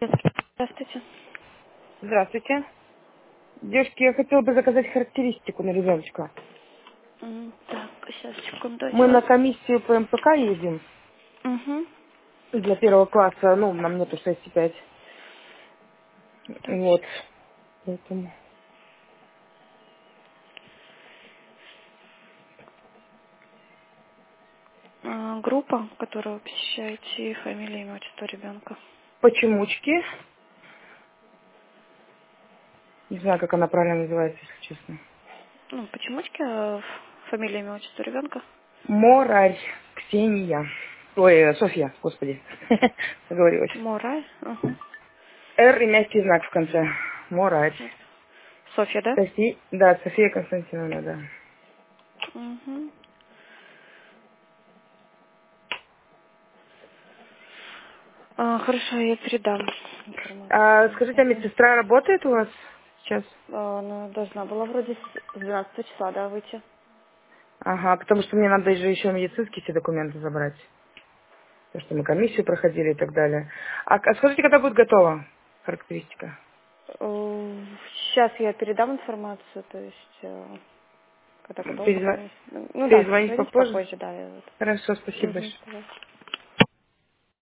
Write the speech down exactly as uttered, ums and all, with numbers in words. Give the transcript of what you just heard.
Здравствуйте. Здравствуйте. Девушки, я хотела бы заказать характеристику на ребеночка. М, Так, сейчас, секунду, Мы сейчас. на комиссию по эм пэ ка едем Угу. для первого класса, ну, нам нету шесть и пять. Так, Вот. щас. Поэтому. А, группа, которую вы посещаете, фамилия, имя, отчество ребенка. Почемучки. Не знаю, как она правильно называется, если честно. Ну, почемучки, а ф- фамилия, имя, отчество ребенка. Морарь Ксения. Ой, э, Софья, господи. Заговорилась. Мораль. Угу. Р и мягкий знак в конце. Морарь. Софья, да? Софи... Да, София Константиновна, да. Угу. А, хорошо, я передам А, информацию. скажите, а Угу. медсестра работает у вас сейчас? А, ну, должна была вроде с с двенадцатого числа, да, выйти. Ага, потому что мне надо же еще медицинские все документы забрать. Потому что мы комиссию проходили и так далее. А, а скажите, когда будет готова характеристика? Сейчас я передам информацию, то есть э, когда готов, пока Перезва- не... Ну да, Перезвонить перезвоните попозже? попозже, да. Я вот. Хорошо, спасибо Угу, большое. пожалуйста.